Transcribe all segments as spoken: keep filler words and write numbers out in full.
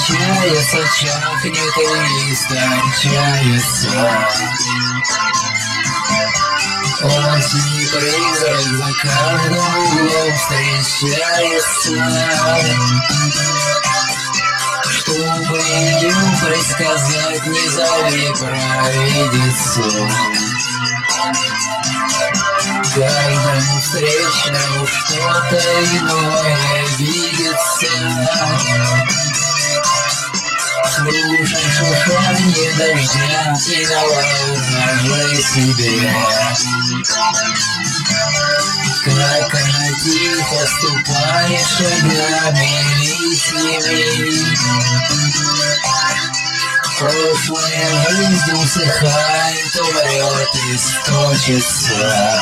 кончается, чахнет и истончается. Осень призрак за каждым углом встречается. Чтобы ее предсказать, не зови провидицу. Каждому встречному что-то иное видится. Слушай шуршание дождя и наложи себе. Как она тихо ступает шагами листьями. Прошлая жизнь усыхает, умрет и сточится.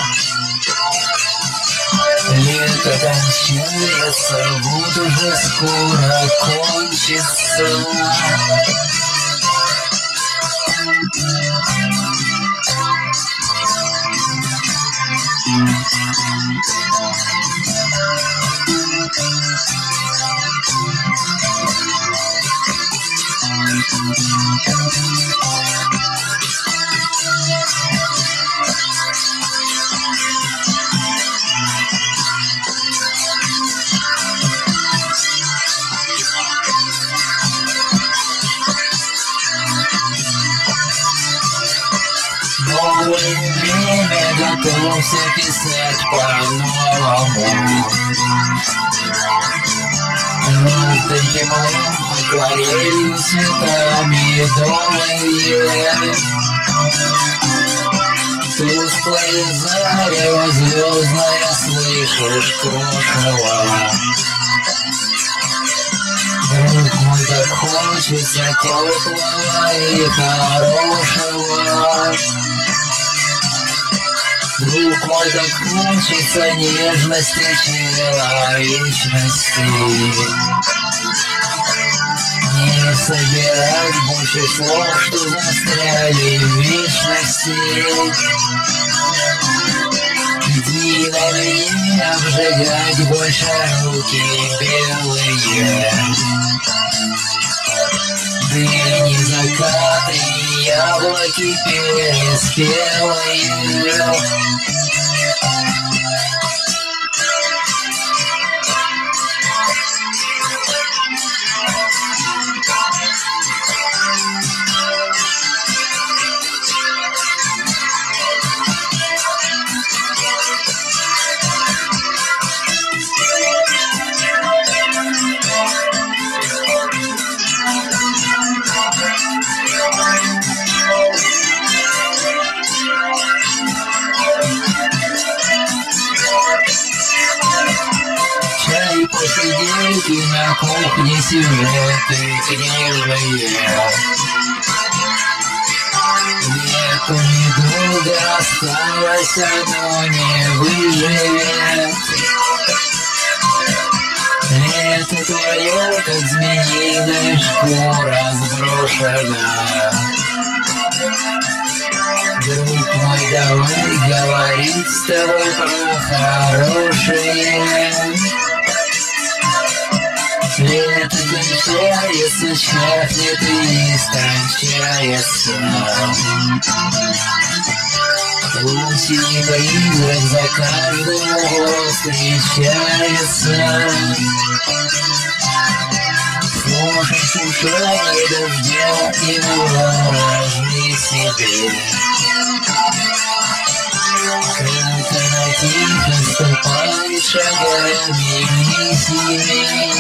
Лето кончается, вот уже скоро кончится. Новое время, готовься писать по-новому. Желтым моим акварелью цветами домые. Тусклое зарево звездное, слышишь крошево. Друг мой, так хочется теплого и хорошего. Друг мой, так хочется нежности, человечности. Не собирать больше слов, что застряли в вечности. Иди на меня обжигать больше руки белые. Дыни, закаты, яблоки переспелые. Чай, посидейки на кухне, сюжеты книжные. Лету недолго осталось, оно не выживет. Это твое, как змеиная шкура сброшена. Друг мой, давай говорить с тобой про хорошее. Лето кончается, чахнет и истончается. Осень и призрак за каждым углом встречается. Слушай шуршание дождя и наложи себе. Как она тихо ступает шагами листьями.